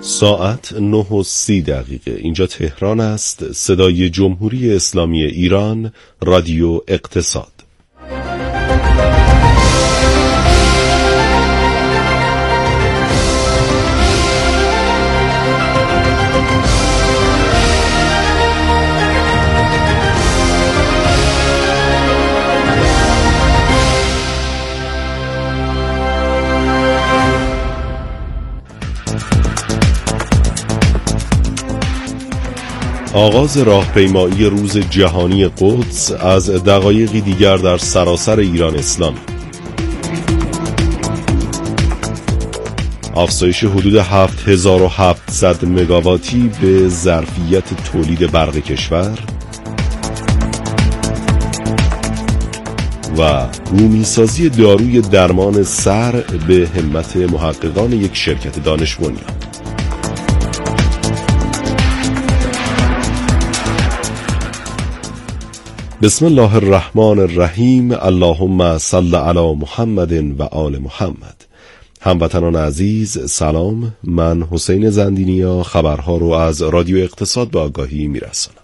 ساعت 9:30 اینجا تهران است. صدای جمهوری اسلامی ایران، رادیو اقتصاد. آغاز راهپیمایی روز جهانی قدس از دقایقی دیگر در سراسر ایران اسلامی. افزایش حدود 7700 مگاواتی به ظرفیت تولید برق کشور و بومیسازی داروی درمان سر به همت محققان یک شرکت دانش بنیان. بسم الله الرحمن الرحیم. اللهم صل علی محمد و آل محمد. هموطنان عزیز سلام، من حسین زندینیا خبرها رو از رادیو اقتصاد به آگاهی میرسانم.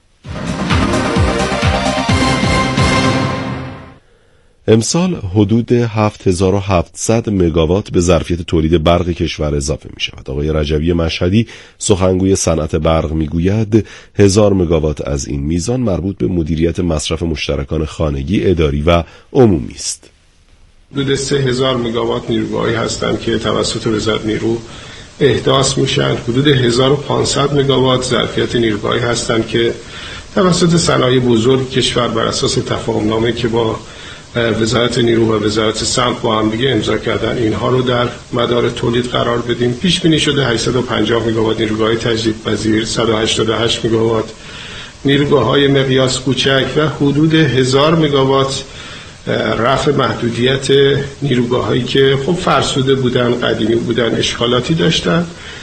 امسال حدود 7700 مگاوات به ظرفیت تولید برق کشور اضافه می شود. آقای رجوی مشهدی سخنگوی صنعت برق می گوید 1000 مگاوات از این میزان مربوط به مدیریت مصرف مشترکان خانگی، اداری و عمومی است. حدود 3000 مگاوات نیروگاهی هستند که توسط وزارت نیرو احداث میشن. حدود 1500 مگاوات ظرفیت نیروگاهی هستند که توسط صنایع بزرگ کشور بر اساس تفاهم‌نامه که با وزارت نیرو و وزارت صنعت با هم دیگه امضا کردن اینها رو در مدار تولید قرار بدیم. پیش بینی شده 850 مگاوات نیروگاهی تجدیدپذیر، 188 مگاوات نیروگاه‌های مقیاس کوچک و حدود 1000 مگاوات رفع محدودیت نیروگاه‌هایی که خب فرسوده بودن، قدیمی بودن، اشکالاتی داشتن.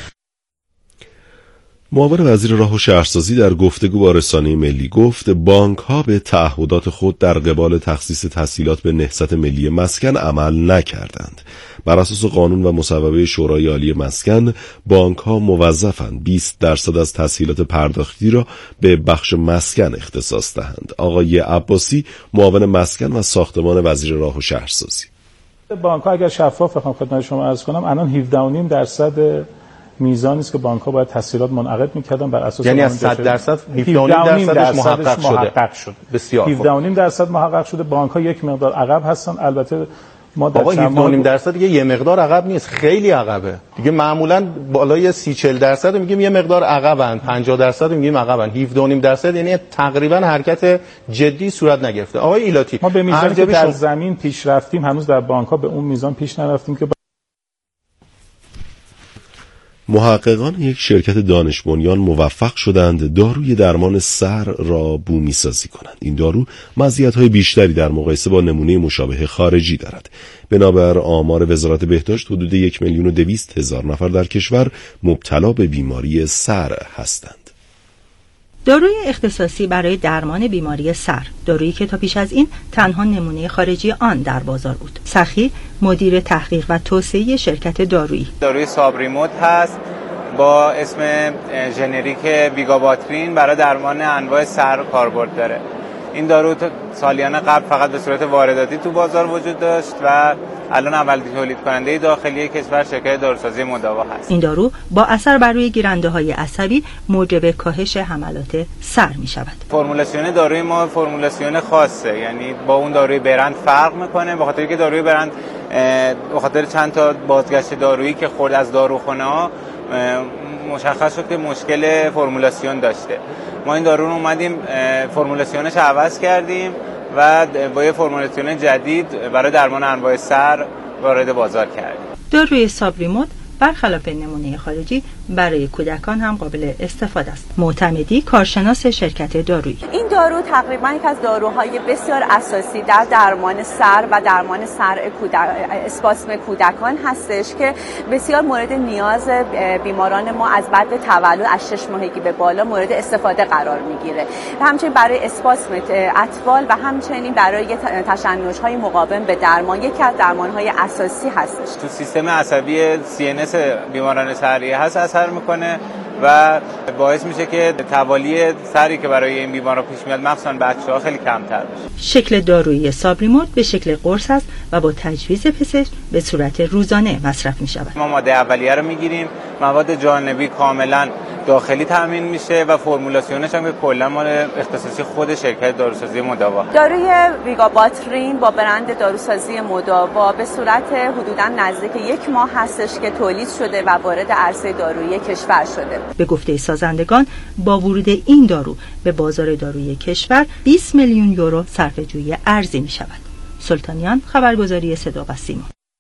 معاون وزیر راه و شهرسازی در گفتگو با رسانه ملی گفت بانک‌ها به تعهدات خود در قبال تخصیص تسهیلات به نهضت ملی مسکن عمل نکردند. بر اساس قانون و مصوبه شورای عالی مسکن، بانک‌ها موظفند 20% از تسهیلات پرداختی را به بخش مسکن اختصاص دهند. آقای عباسی، معاون مسکن و ساختمان وزیر راه و شهرسازی: بانک‌ها اگر شفاف بخوام خدمت شما عرض کنم، الان 17.5% میزانی است که بانک‌ها باید تسهیلات منعقد می‌کردن بر اساس، یعنی از 100% 17.5% محقق شده. بسیار 17.5% محقق شده. بانک‌ها یک مقدار عقب هستن. البته ما در 17.5% دیگه یه مقدار عقب نیست، خیلی عقبه دیگه. معمولاً بالای 30-40% میگیم یه مقدار عقبن، 50% میگیم عقبن. 17.5% یعنی تقریباً حرکت جدی صورت نگرفته. آقای ایلاتی، ما به میزانی که در زمین پیش رفتیم هنوز در بانک‌ها به اون میزان پیش نرفتیم که محققان یک شرکت دانش بنیان موفق شدند داروی درمان سر را بومی سازی کنند. این دارو مزیت‌های بیشتری در مقایسه با نمونه مشابه خارجی دارد. بنابر آمار وزارت بهداشت حدود 1,200,000 نفر در کشور مبتلا به بیماری سر هستند. داروی اختصاصی برای درمان بیماری سر، دارویی که تا پیش از این تنها نمونه خارجی آن در بازار بود. سخی، مدیر تحقیق و توسعه شرکت دارویی: داروی سابریمود هست با اسم ژنریک ویگاباترین، برای درمان انواع سر کاربرد داره. این دارو سالیان قبل فقط به صورت وارداتی تو بازار وجود داشت و الان اول تولید کننده داخلی کشور شرکت داروسازی مداوا هست. این دارو با اثر بر روی گیرنده‌های عصبی موجب کاهش حملات سر می شود. فرمولاسیون داروی ما فرمولاسیون خاصه، یعنی با اون داروی برند فرق میکنه، به خاطر که داروی برند به خاطر چند تا بازگشت دارویی که خورد از داروخانه‌ها مشخص شد که مشکل فرمولاسیون داشته. ما این دارو رو اومدیم فرمولاسیونش عوض کردیم و با یه فرمولاسیون جدید برای درمان انواع سر وارد بازار کردیم. داروی سابریمود برخلاف نمونه خارجی برای کودکان هم قابل استفاده است. معتمدی، کارشناس شرکت دارویی: این دارو تقریبا یک از داروهای بسیار اساسی در درمان سر و درمان اسپاسم کودکان هستش که بسیار مورد نیاز بیماران ما از بعد تولد از 6 ماهگی به بالا مورد استفاده قرار میگیره. همچنین برای اسپاسم اطفال و همچنین برای تشنج‌های مقاوم به درمان، یکی از درمان‌های اساسی هستش. تو سیستم عصبی CNS مثل بیماران سریع هست اثر میکنه و باعث میشه که توالی سری که برای این بیمارا پیش میاد مخصوصا بچه‌ها خیلی کمتر بشه. شکل دارویی سابلیمود به شکل قرص است و با تجویز پزشک به صورت روزانه مصرف میشود. ما ماده اولیه رو میگیریم، مواد جانبی کاملا داخلی تامین میشه و فرمولاسیونش هم کلا مال اختصاصی خود شرکت داروسازی مداوا. داروی ویگاباترین با برند داروسازی مداوا به صورت حدوداً نزدیک 1 ماه هستش که تولید شده و وارد عرصه دارویی کشور شده. به گفته سازندگان با ورود این دارو به بازار دارویی کشور 20 میلیون یورو صرفه‌جویی ارزی می شود. سلطانیان، خبرگزاری صدا و سیما.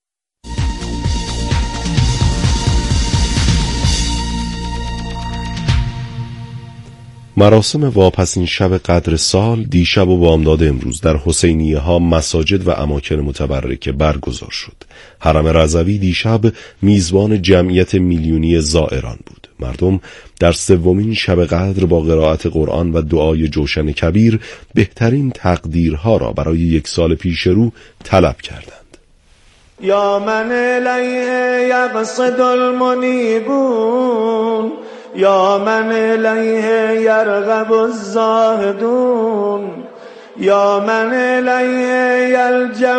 مراسم واپسین شب قدر سال دیشب و بامداد امروز در حسینیه ها، مساجد و اماکن متبرکه برگزار شد. حرم رضوی دیشب میزبان جمعیت میلیونی زائران بود. مردم در سومین شب قدر با قرائت قرآن و دعای جوشن کبیر بهترین تقدیرها را برای 1 سال پیش رو طلب کردند. یا من الیه یقصد المنیبون، یا من الیه یرغب الزاهدون، یا من الیه یلجأ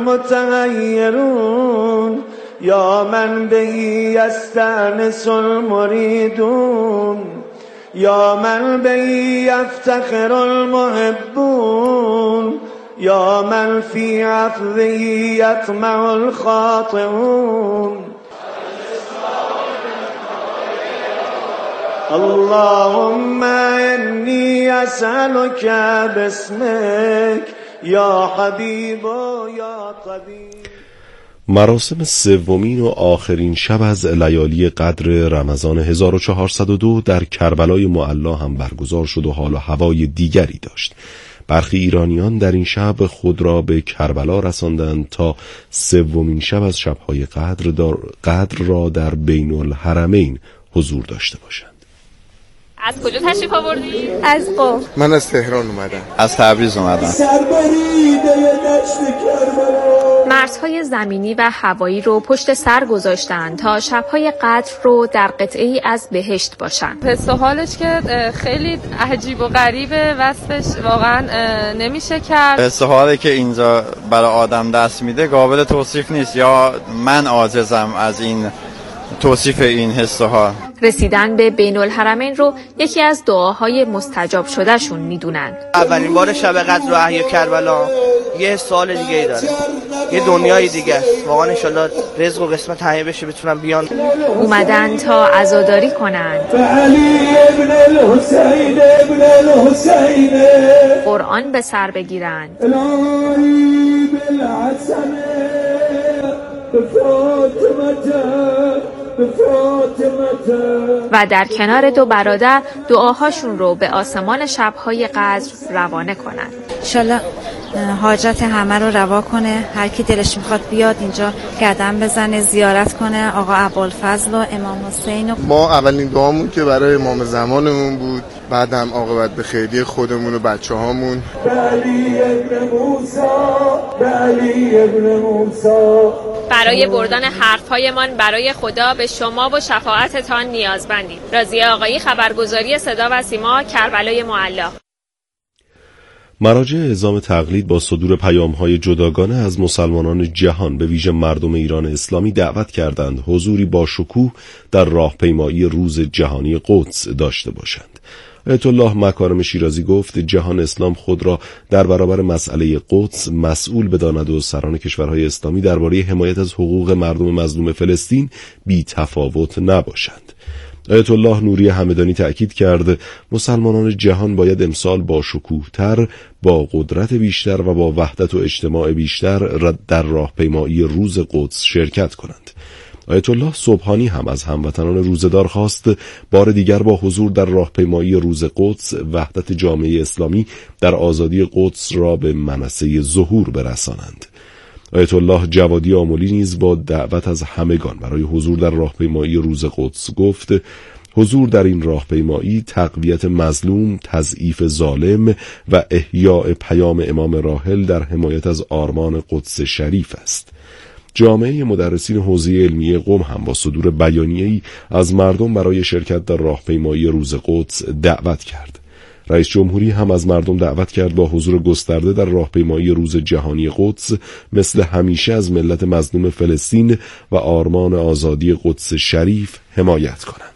المتحیرون، یا من به یستأنس المریدون، یا من به یفتخر المحبون، یا من فی عفوه یطمع الخاطئون. اللهم انی اسألک باسمک یا حبیب یا طبیب. مراسم سومین و آخرین شب از لیالی قدر رمضان 1402 در کربلای معلی هم برگزار شد و حال و هوای دیگری داشت. برخی ایرانیان در این شب خود را به کربلا رساندند تا سومین شب از شب‌های قدر را در بین الحرمین حضور داشته باشند. از کجا تشریف آوردی؟ از قم. من از تهران اومدم. از تبریز اومدم. مرزهای زمینی و هوایی رو پشت سر گذاشتن تا شب‌های قدر رو در قطعه‌ای از بهشت باشن. حس و حالش که خیلی عجیب و غریبه، وصفش واقعا نمیشه کرد. حس و حالی که اینجا برای آدم دست میده قابل توصیف نیست، یا من عاجزم از این توصیف این حس و حال. رسیدن به بین الحرمین رو یکی از دعاهای مستجاب شده شون میدونن. اولین بار شب قدر رو احیا کربلا یه سال دیگه ای داره، یه دنیای دیگه است. واقعا انشالله رزق و قسمت تهیه بشه بتونن بیان. اومدن تا عزاداری کنن، قرآن به سر بگیرن و در کنار 2 برادر دعاهاشون رو به آسمان شب‌های قدر روانه کنن. انشالله حاجت همه رو روا کنه، هر کی دلش میخواد بیاد اینجا قدم بزنه، زیارت کنه آقا ابوالفضل و امام حسین. ما اولین دعامون که برای امام زمانمون بود، بعدم عاقبت به خیریه خودمون و بچه‌هامون. برای بردن حرف‌هایمان برای خدا به شما و شفاعتتان نیازمندیم. راضیه آقایی، خبرگزاری صدا و سیما، کربلای معلی. مراجع اعزام تقلید با صدور پیام‌های جداگانه از مسلمانان جهان به ویژه مردم ایران اسلامی دعوت کردند حضوری با شکوه در راهپیمایی روز جهانی قدس داشته باشند. آیت الله مکارم شیرازی گفت جهان اسلام خود را در برابر مسئله قدس مسئول بداند و سران کشورهای اسلامی درباره حمایت از حقوق مردم مظلوم فلسطین بی تفاوت نباشند. آیت الله نوری همدانی تأکید کرد مسلمانان جهان باید امسال با شکوه‌تر، با قدرت بیشتر و با وحدت و اجتماع بیشتر در راهپیمایی روز قدس شرکت کنند. آیت الله سبحانی هم از هموطنان روزدار خواست بار دیگر با حضور در راهپیمایی روز قدس وحدت جامعه اسلامی در آزادی قدس را به منصه ظهور برسانند. آیت الله جوادی آملی نیز با دعوت از همگان برای حضور در راهپیمایی روز قدس گفت حضور در این راهپیمایی تقویت مظلوم، تضعیف ظالم و احیاء پیام امام راحل در حمایت از آرمان قدس شریف است. جامعه مدرسین حوزه علمیه قم هم با صدور بیانیه‌ای از مردم برای شرکت در راهپیمایی روز قدس دعوت کرد. رئیس جمهوری هم از مردم دعوت کرد با حضور گسترده در راهپیمایی روز جهانی قدس مثل همیشه از ملت مظلوم فلسطین و آرمان آزادی قدس شریف حمایت کنند.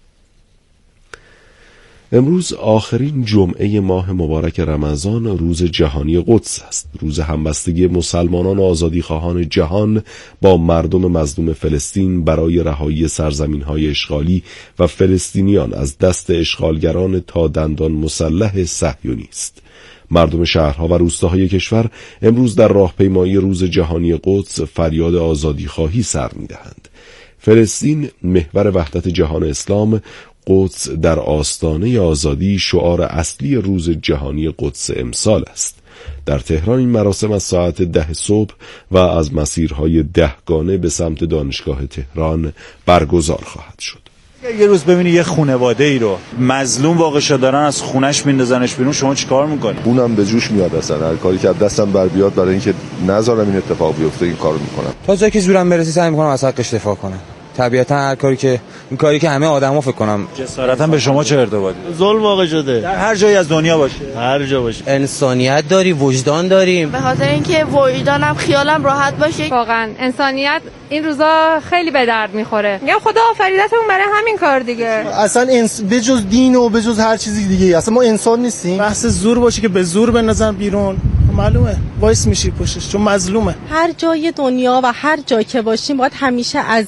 امروز آخرین جمعه ماه مبارک رمضان روز جهانی قدس است. روز همبستگی مسلمانان و آزادیخواهان جهان با مردم مظلوم فلسطین برای رهایی سرزمین‌های اشغالی و فلسطینیان از دست اشغالگران تا دندان مسلح صهیونی است. مردم شهرها و روستاهای کشور امروز در راهپیمایی روز جهانی قدس فریاد آزادیخواهی سر می‌دهند. فلسطین محور وحدت جهان اسلام، قدس در آستانه آزادی شعار اصلی روز جهانی قدس امسال است. در تهران این مراسم از ساعت 10 صبح و از مسیرهای 10 گانه به سمت دانشگاه تهران برگزار خواهد شد. یه روز ببینی یه خانواده ای رو مظلوم واقع شدن از خونش میندازنش بیرون، شما چیکار میکنی؟ اونم به جوش میاد، اصلا هر کاری که دستم بر بیاد برای اینکه نذارم این اتفاق بیفته این کارو میکنم. تا جایی که زورم برسه سعی میکنم از حقش دفاع کنم. طبیعتا هر کاری که این کاری که همه آدما فکر کنم. جسارتا به شما چه ارتباطی؟ ظلم واقع شده در هر جایی از دنیا باشه، هر جا باشه. انسانیت داری، وجدان داریم. به خاطر اینکه وجدانم خیالم راحت باشه. واقعا انسانیت این روزا خیلی به درد میخوره. میگم خدا آفریدتمون برای همین کار دیگه. اصلا بجز دین و بجز هر چیزی دیگه اصلا ما انسان نیستیم. بحث زور باشه که به زور بنازن بیرون، معلومه وایس میشی پشتش چون مظلومه. هر جای دنیا و هر جای که باشیم باید همیشه از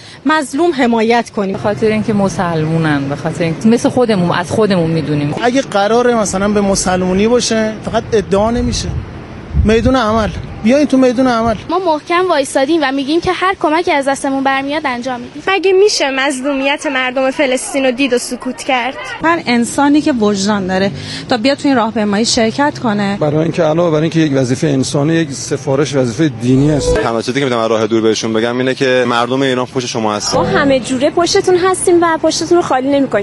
مظلوم حمایت کنیم، به خاطر اینکه مسلمونن، به خاطر اینکه مثل خودمون از خودمون میدونیم. اگه قراره مثلا به مسلمونی باشه فقط ادعا نمیشه، میدون عمل. بیاین تو میدون عمل. ما محکم وایسادیم و میگیم که هر کمکی از دستمون برمیاد انجام میدیم. مگه میشه مظلومیت مردم فلسطین رو دید و سکوت کرد؟ هر انسانی که وجدان داره تا بیاد تو این راهپیمایی شرکت کنه، برای اینکه علاوه بر اینکه یک وظیفه انسانی، یک سفارش وظیفه دینی است. توسطی که میتونم راه دور بهشون بگم اینه که مردم ایران پشت شما هستن. ما همه جوره پشتتون هستیم و پشتتون رو خالی نمی‌کنیم.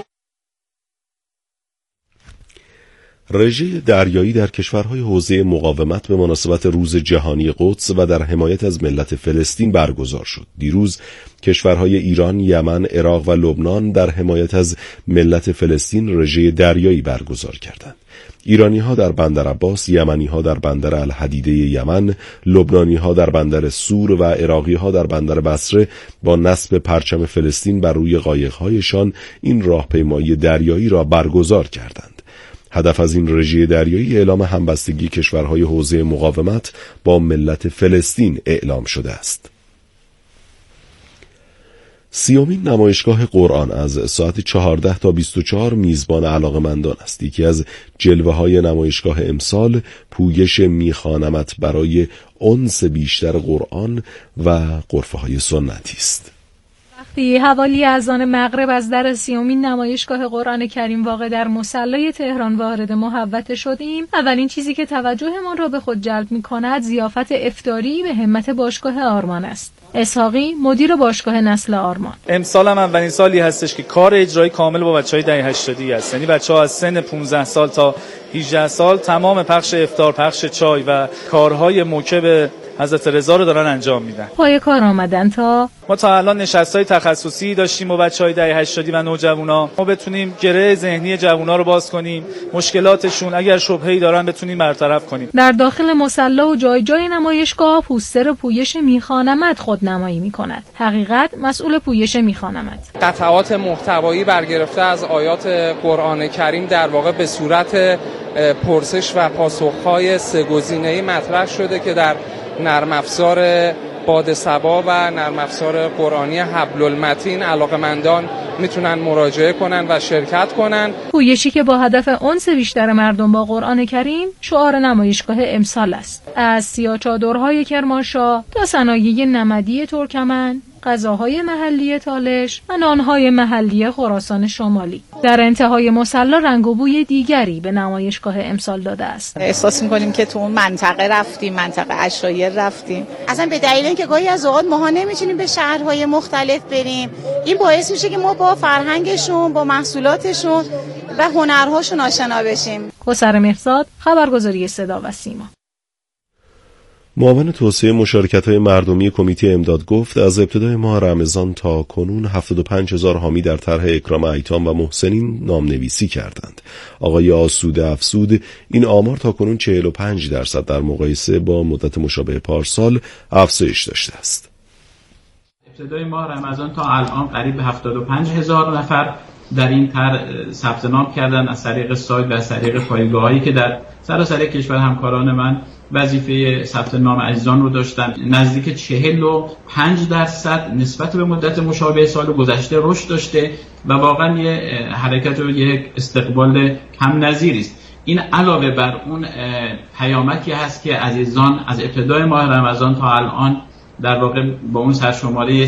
رژه دریایی در کشورهای حوزه مقاومت به مناسبت روز جهانی قدس و در حمایت از ملت فلسطین برگزار شد. دیروز کشورهای ایران، یمن، عراق و لبنان در حمایت از ملت فلسطین رژه دریایی برگزار کردند. ایرانی‌ها در بندر عباس، یمنی‌ها در بندر الحدیده یمن، لبنانی‌ها در بندر سور و عراقی‌ها در بندر بصره با نصب پرچم فلسطین بر روی قایق‌هایشان این راهپیمایی دریایی را برگزار کردند. هدف از این رژه دریایی اعلام همبستگی کشورهای حوزه مقاومت با ملت فلسطین اعلام شده است. 30مین نمایشگاه قرآن از ساعت 14 تا 24 میزبان علاقه‌مندان است. یکی از جلوه‌های نمایشگاه امسال پویش میخوانمت برای انس بیشتر قرآن و غرفه‌های سنتی است. وقتی حوالی اذان مغرب از در 30مین نمایشگاه قرآن کریم واقع در مصلی تهران وارد محوطه شدیم، اولین چیزی که توجهمان را به خود جلب می‌کند ضیافت افطاری به همت باشگاه آرمان است. اسحاقی مدیر باشگاه نسل آرمان: امسال هم اولین سالی هستش که کار اجرایی کامل با بچهای دهه 80 است. یعنی بچه‌ها از سن 15 سال تا 18 سال تمام پخش افطار، پخش چای و کارهای موکب حضرت رضا رو دارن انجام میدن. پای کار آمدن تا ما تا الان نشست‌های تخصصی داشتیم با بچهای دهه 80 و نوجوانا، ما بتونیم گره ذهنی جوونا رو باز کنیم، مشکلاتشون اگر شبهه‌ای دارن بتونیم برطرف کنیم. در داخل مصلی و جای جای نمایشگاه پوستر پویش میخوانمت خودنمایی میکند. حقیقت مسئول پویش میخوانمت. قطعات محتوایی برگرفته از آیات قرآن کریم در واقع به صورت پرسش و پاسخ‌های سه‌گزینه‌ای مطرح شده که در نرم افزار باد صبا و نرم افزار قرآنی حبل المتین علاقه‌مندان میتونن مراجعه کنن و شرکت کنن. پویشی که با هدف انس بیشتر مردم با قرآن کریم شعار نمایشگاه امسال است. از سیاه‌چادرهای کرمانشاه تا صنایع نمدی ترکمن، غذاهای محلی تالش و نانهای محلی خراسان شمالی. در انتهای مصلی رنگ و بوی دیگری به نمایشگاه امسال داده است. احساس می‌کنیم که تو اون منطقه رفتیم، منطقه عشایر رفتیم. اصلا به دلیل اینکه گاهی از اوقات ماها نمی‌تونیم به شهرهای مختلف بریم، این باعث میشه که ما با فرهنگشون، با محصولاتشون و هنرهاشون آشنا بشیم. کوثر مهرزاد، خبرگزاری صدا و سیما. معاون توسعه مشارکت‌های مردمی کمیته امداد گفت از ابتدای ماه رمضان تا کنون 75,000 حامی در طرح اکرام ایتام و محسنین نامنویسی کردند. آقای آسوده افسود این آمار تا کنون 45% در مقایسه با مدت مشابه پارسال افزایش داشته است. ابتدای ماه رمضان تا الان قریب 75,000 نفر در این طرح ثبت نام کردن از طریق سایت و از طریق پایگاهایی که در سراسر کشور همکاران من وظیفه ثبت نام عزیزان رو داشتن. نزدیک 45% نسبت به مدت مشابه سال گذشته رشد داشته و واقعا یه حرکت و یک استقبال کم نظیری است. این علاوه بر اون پیامکی هست که عزیزان از ابتدای ماه رمضان تا الان در واقع با اون سرشماره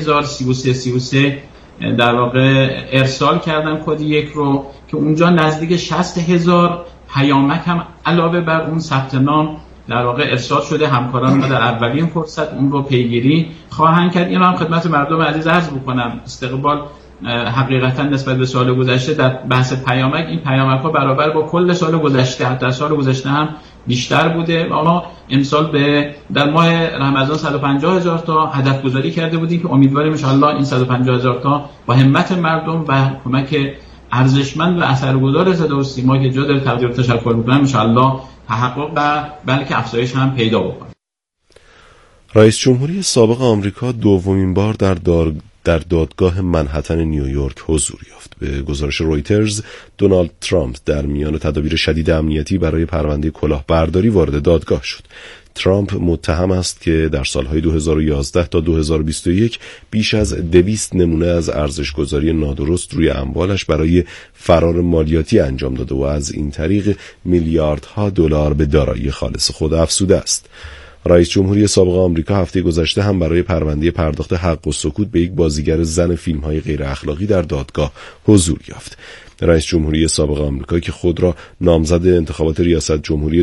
3033 در واقع ارسال کردن کد 1 رو که اونجا نزدیک 60,000 پیامک هم علاوه بر اون ثبت نام در واقع ارسال شده. همکاران ما در اولین فرصت اون رو پیگیری خواهند کرد. این هم خدمت مردم عزیز عرض بکنم، استقبال حقیقتا نسبت به سال گذشته در بحث پیامک، این پیامک ها برابر با کل سال گذشته، حتی سال گذشته هم بیشتر بوده. ما امسال در ماه رمضان 150,000 تا هدف گذاری کرده بودیم که امیدواریم ان شاء الله این 150,000 تا با همت مردم و کمک ارزشمند و اثرگذار صدا و سیما که جا داره تقدیر و تشکر می‌کنم ان شاء الله تحقق و بلکه افزایش هم پیدا بکنه. رئیس جمهوری سابق آمریکا دومین بار در دادگاه منهتن نیویورک حضور یافت. به گزارش رویترز، دونالد ترامپ در میان تدابیر شدید امنیتی برای پرونده کلاهبرداری وارد دادگاه شد. ترامپ متهم است که در سالهای 2011 تا 2021 بیش از 200 نمونه از ارزش‌گذاری نادرست روی اموالش برای فرار مالیاتی انجام داده و از این طریق میلیاردها دلار به دارایی خالص خود افزوده است. رئیس جمهوری سابق آمریکا هفته گذشته هم برای پرونده پرداخت حق و سکوت به یک بازیگر زن فیلم‌های غیر اخلاقی در دادگاه حضور یافت. رئیس جمهوری سابق آمریکا که خود را نامزد انتخابات ریاست جمهوری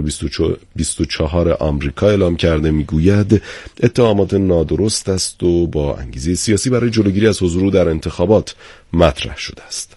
2024 آمریکا اعلام کرده میگوید اتهامات نادرست است و با انگیزه سیاسی برای جلوگیری از حضور در انتخابات مطرح شده است.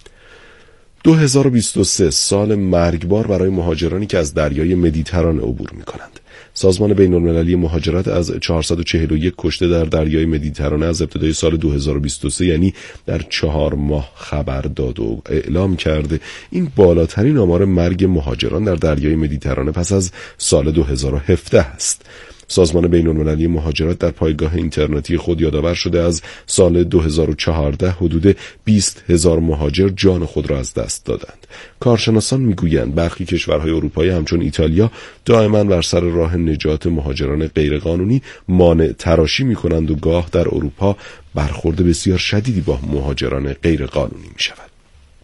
2023 سال مرگبار برای مهاجرانی که از دریای مدیترانه عبور می‌کنند. سازمان بین‌المللی مهاجرت از 441 کشته در دریای مدیترانه از ابتدای سال 2023 یعنی در 4 ماه خبر داد و اعلام کرده این بالاترین آمار مرگ مهاجران در دریای مدیترانه پس از سال 2017 است. سازمان بین‌المللی مهاجرت در پایگاه اینترنتی خود یادآور شده از سال 2014 حدود 20,000 مهاجر جان خود را از دست دادند. کارشناسان میگویند برخی کشورهای اروپایی همچون ایتالیا دائما بر سر راه نجات مهاجران غیرقانونی مانع تراشی می‌کنند و گاه در اروپا برخورد بسیار شدیدی با مهاجران غیرقانونی می‌شود.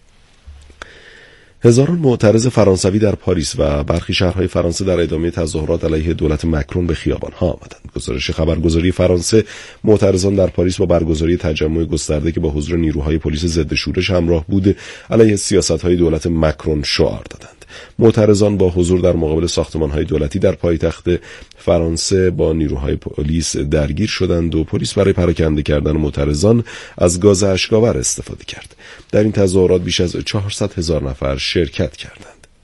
هزاران معترض فرانسوی در پاریس و برخی شهرهای فرانسه در ادامه تظاهرات علیه دولت مکرون به خیابان‌ها آمدند. گزارش خبرگزاری فرانسه، معترضان در پاریس با برگزاری تجمع گسترده که با حضور نیروهای پلیس ضد شورش همراه بود، علیه سیاست‌های دولت مکرون شعار دادند. معترضان با حضور در مقابل ساختمان‌های دولتی در پایتخت فرانسه با نیروهای پلیس درگیر شدند و پلیس برای پراکنده کردن معترضان از گاز اشک‌آور استفاده کرد. در این تظاهرات بیش از 400,000 نفر شرکت کردند.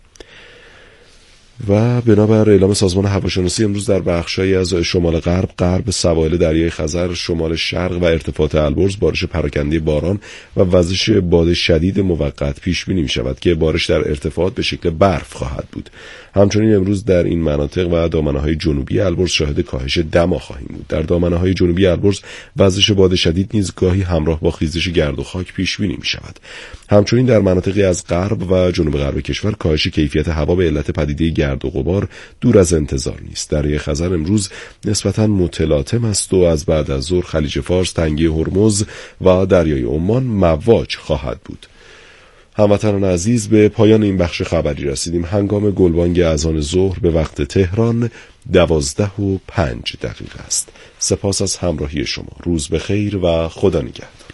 و بنابر اعلام سازمان هواشناسی امروز در بخشایی از شمال غرب سواحل دریای خزر، شمال شرق و ارتفاعات البرز بارش پراکنده باران و وزش باد شدید موقت پیش بینی می شود که بارش در ارتفاعات به شکل برف خواهد بود. همچنین امروز در این مناطق و دامنه‌های جنوبی البرز شاهد کاهش دما خواهیم بود. در دامنه‌های جنوبی البرز وزش باد شدید نیز گاهی همراه با خیزش گرد و خاک پیش بینی می شود. همچنین در مناطقی از غرب و جنوب غرب کشور کاهش کیفیت هوا به علت پدیده گرد و غبار دور از انتظار نیست. دریای خزر امروز نسبتاً متلاطم است و از بعد از ظهر خلیج فارس، تنگه هرمز و دریای عمان مواج خواهد بود. هموطنان عزیز، به پایان این بخش خبری رسیدیم. هنگام گلبانگ اذان ظهر به وقت تهران 12:05 است. سپاس از همراهی شما. روز بخیر و خدا نگهدار.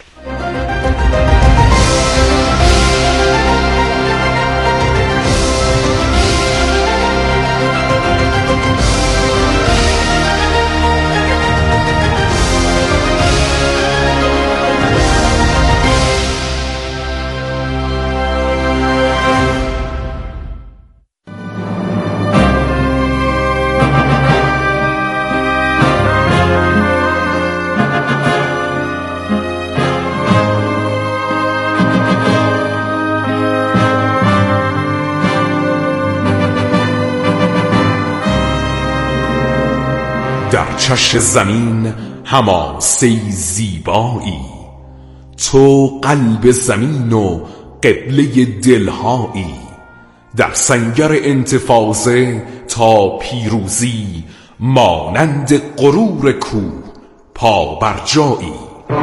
در چشم زمین حماسه زیبایی، تو قلب زمین و قبله دلهایی. در سنگر انتفاضه تا پیروزی، مانند غرور کوه پا بر جایی.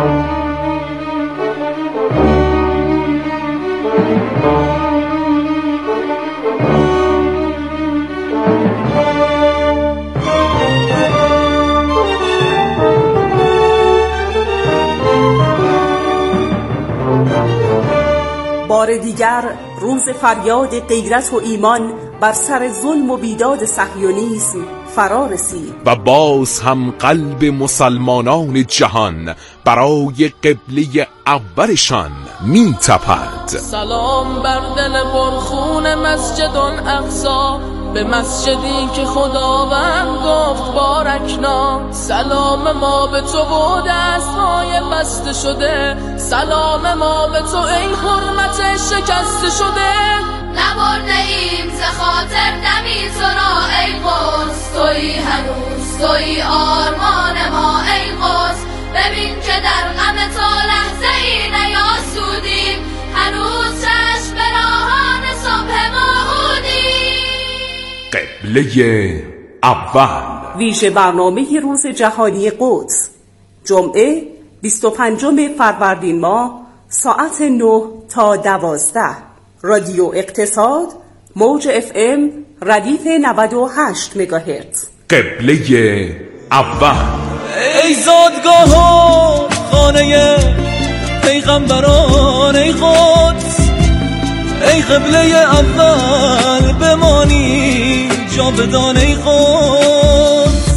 بار دیگر روز فریاد غیرت و ایمان بر سر ظلم و بیداد صهیونیسم فرا رسید و باز هم قلب مسلمانان جهان برای قبله اولشان می تپد. سلام بر دل پرخون مسجد الاقصی، به مسجدی که خداوند گفت بارکنا. سلام ما به تو و دستهای بسته شده، سلام ما به تو ای حرمت شکسته شده. نبرده ایم ز خاطر دمی تو را ای قدس، تویی هنوز تویی آرمان ما ای قدس. ببین که در غم تو لحظه ای نیاسودیم، هنوز چشم به راهان صبح موعودیم. قبله اول، ویژه برنامه روز جهانی قدس، جمعه 25 فروردین ماه ساعت 9 تا 12. رادیو اقتصاد، موج FM ردیف 98 مگاهرتز. قبله اول. ای زادگاه و خانه پیغمبران ای قدس، ای قبله اول بمانی جاودان ای قدس.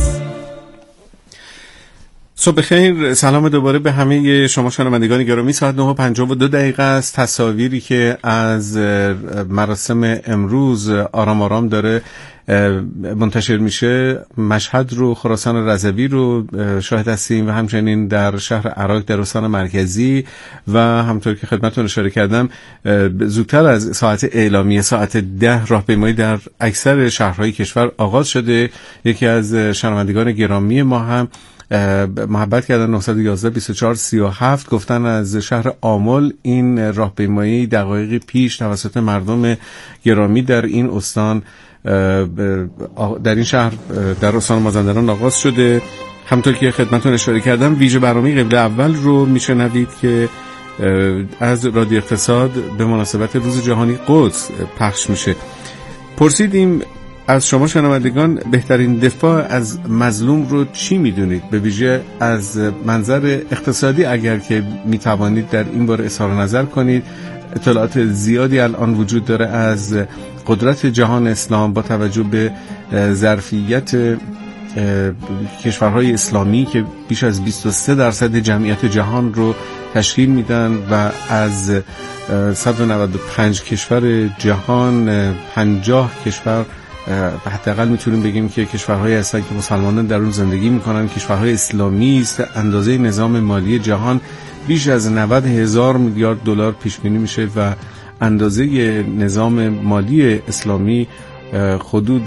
صبح خیر، سلام دوباره به همه شما شنوندگان گرامی. ساعت 9:52 است. تصاویری که از مراسم امروز آرام آرام داره منتشر میشه، مشهد رو، خراسان رضوی رو شاهد هستیم و همچنین در شهر عراق در استان مرکزی و همطور که خدمتتون اشاره کردم زودتر از ساعت اعلامیه ساعت 10 راهپیمایی در اکثر شهرهای کشور آغاز شده. یکی از شنوندگان گرامی ما هم محبت کردن 911 24 37 گفتن از شهر آمل این راهپیمایی دقایقی پیش توسط مردم گرامی در این استان در این شهر در استان مازندران آغاز شده. همونطور که خدمتتون اشاره کردم ویژه برنامه قبله اول رو میشنوید که از رادیو اقتصاد به مناسبت روز جهانی قدس پخش میشه. پرسیدیم از شما شنوندگان بهترین دفاع از مظلوم رو چی میدونید، به ویژه از منظر اقتصادی اگر که میتوانید در این باره اظهار نظر کنید. اطلاعات زیادی الان وجود داره از قدرت جهان اسلام با توجه به ظرفیت کشورهای اسلامی که بیش از 23% جمعیت جهان رو تشکیل میدن و از 195 کشور جهان 50 کشور حداقل میتونیم بگیم که کشورهایی هستن که مسلمانان در اون زندگی میکنن، کشورهای اسلامی است. اندازه نظام مالی جهان بیش از 90,000 میلیارد دلار پیش بینی میشه و اندازه نظام مالی اسلامی حدود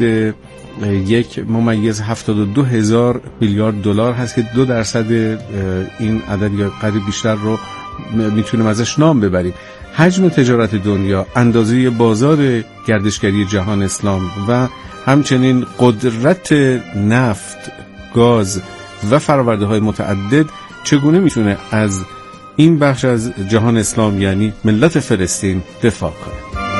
1.72 میلیارد دلار هست که 2% این عدد یا قریب بیشتر رو میتونیم ازش نام ببریم. حجم تجارت دنیا، اندازه بازار گردشگری جهان اسلام و همچنین قدرت نفت، گاز و فرآورده‌های متعدد چگونه میتونه از این بخش از جهان اسلام یعنی ملت فلسطین دفاع کنه.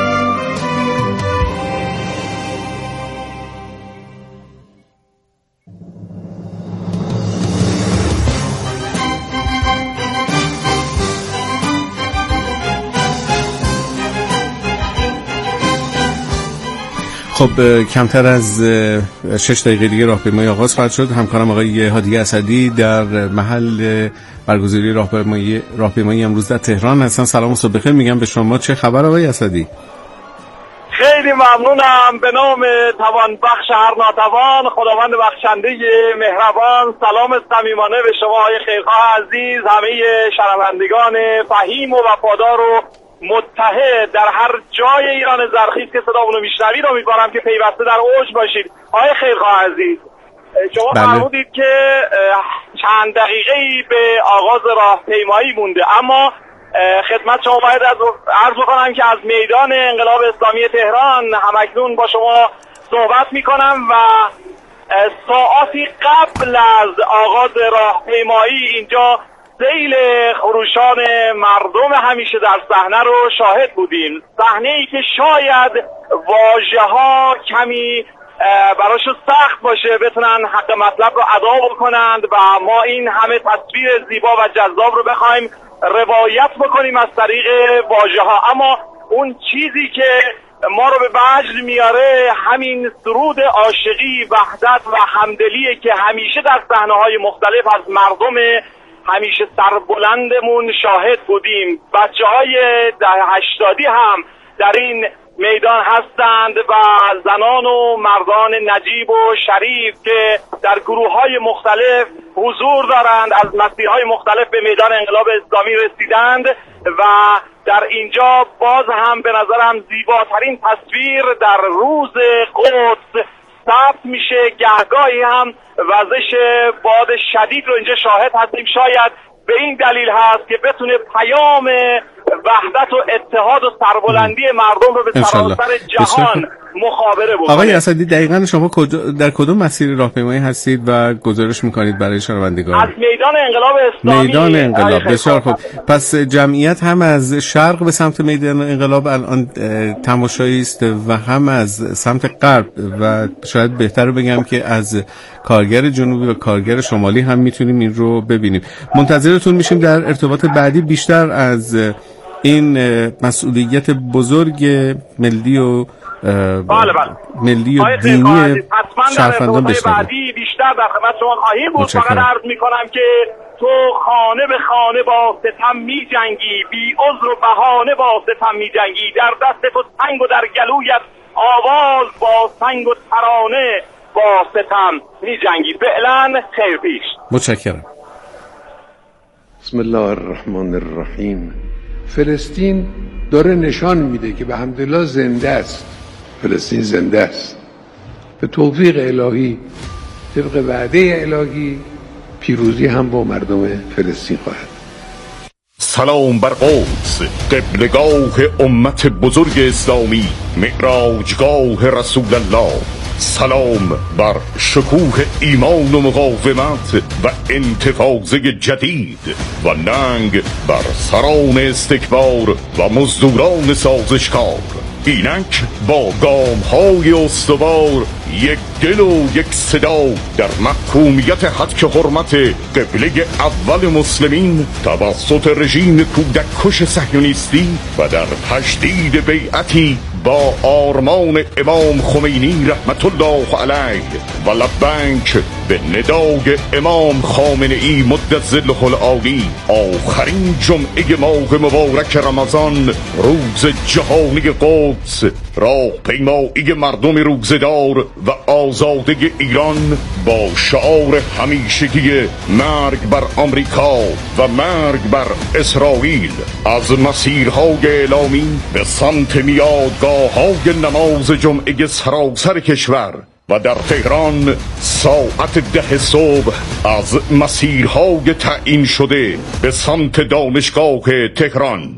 خب کمتر از 6 دقیقه دیگه راهپیمایی آغاز خواهد شد. همکارم آقای هادی اسدی در محل برگزاری راهپیمایی امروز در تهران هستن. سلام و صبح بخیر میگم به شما. چه خبر آقای اسدی؟ خیلی ممنونم. به نام توان بخش هر ناتوان، خداوند بخشنده مهربان، سلام صمیمانه به شما های خیرخواه عزیز، همه شنوندگان فهیم و وفادار و متحد در هر جای ایران زرخیز که صدامونو میشنوید. امیدوارم که پیوسته در اوج باشید. آقای خیرخواه عزیز، شما بله. فرمودید که چند دقیقه‌ای به آغاز راهپیمایی مونده، اما خدمت شما باید عرض بکنم که از میدان انقلاب اسلامی تهران همکنون با شما صحبت میکنم و ساعاتی قبل از آغاز راهپیمایی اینجا سیل خروشان مردم همیشه در صحنه رو شاهد بودیم. صحنه‌ای که شاید واژه‌ها کمی براشون سخت باشه بتونن حق مطلب رو ادا بکنند و ما این همه تصویر زیبا و جذاب رو بخوایم روایت بکنیم از طریق واژه‌ها، اما اون چیزی که ما رو به وجد میاره همین سرود عاشقی، وحدت و همدلیه که همیشه در صحنه‌های مختلف از مردم همیشه سربلندمون شاهد بودیم. بچه‌های دهه 80 هم در این میدان هستند و زنان و مردان نجیب و شریف که در گروه‌های مختلف حضور دارند، از مسیرهای مختلف به میدان انقلاب اسلامی رسیدند و در اینجا باز هم به نظرم زیباترین تصویر در روز قدس ثبت میشه. گهگاهی هم وزش باد شدید رو اینجا شاهد هستیم، شاید به این دلیل هست که بتونه پیام وحدت و اتحاد و سربلندی مردم رو به سراسر جهان مخابره بکنه. آقای اسدی دقیقاً شما در کدوم مسیر راهپیمایی هستید و گزارش میکنید برای شنوندگان؟ از میدان انقلاب اسلامی. میدان انقلاب، بسیار خوب. پس جمعیت هم از شرق به سمت میدان انقلاب الان تماشایی است و هم از سمت غرب و شاید بهتر بگم که از کارگر جنوبی و کارگر شمالی هم میتونیم این رو ببینیم. منتظرتون میشیم در ارتباط بعدی بیشتر از این مسئولیت بزرگ ملی و ملی و دینی شهروندان بشنویم. بعدی بیشتر در خدمت شما خواهیم بود. فقط عرض میکنم که تو خانه به خانه با ستم می جنگی، بی عذر و بهانه با ستم می جنگی، در دست تو سنگ و در گلویت آواز با سنگ و ترانه با ستم می جنگی. فعلا خیر پیش. متشکرم. بسم الله الرحمن الرحیم. فلسطین داره نشان میده که به حمدالله زنده است. فلسطین زنده است. به توفیق الهی، طبق وعده الهی، پیروزی هم با مردم فلسطین خواهد. سلام بر قدس، قبلگاه امت بزرگ اسلامی، معراجگاه رسول الله. سلام بر شکوه ایمان و مقاومت و انتفاضه جدید و ننگ بر سران استکبار و مزدوران سازشکار. اینک با گام‌های استوار، یک دل و یک صدا در محکومیت حق حرمت قبله اول مسلمین توسط رژیم کودککش صهیونیستی و در تجدید بیعتی با آرمان امام خمینی رحمت الله علیه و لبیک به ندای امام خامنه ای مد ظله العالی. آخرین جمعه ماه مبارک رمضان، روز جهانی قدس، راهپیمایی مردم روزدار و آزاده ایران با شعار همیشگی مرگ بر آمریکا و مرگ بر اسرائیل از مسیرهای اعلامی به سمت میادگاه‌های نماز جمعه سراسر کشور و در تهران ساعت 10 صبح از مسیرهای تعیین شده به سمت دانشگاه تهران.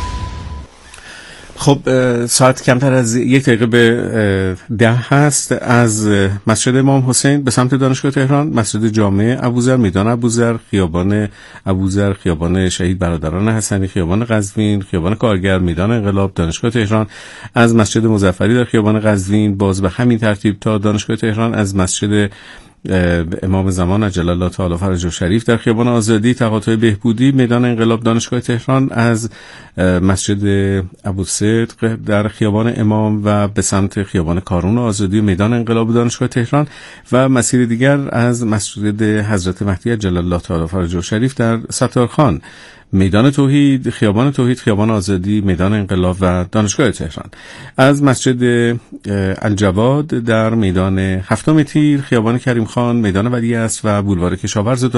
خب ساعت کمتر از 1 دقیقه به 10 هست. از مسجد امام حسین به سمت دانشگاه تهران، مسجد جامع ابوذر، میدان ابوذر، خیابان ابوذر، خیابان شهید برادران حسنی، خیابان قزوین، خیابان کارگر، میدان انقلاب، دانشگاه تهران. از مسجد مظفری در خیابان قزوین باز به همین ترتیب تا دانشگاه تهران. از مسجد امام زمان عجل الله تعالی فرجه شریف در خیابان آزادی، تقاطع بهبودی، میدان انقلاب، دانشگاه تهران. از مسجد ابوصدق در خیابان امام و به سمت خیابان کارون آزادی و میدان انقلاب دانشگاه تهران. و مسیر دیگر از مسجد حضرت مهدی عجل الله تعالی فرجه شریف در ستارخان، میدان توحید، خیابان توحید، خیابان آزادی، میدان انقلاب و دانشگاه تهران. از مسجد الجواد در میدان هفتم تیر، خیابان کریم خان، میدان ولیعصر و بولوار کشاورز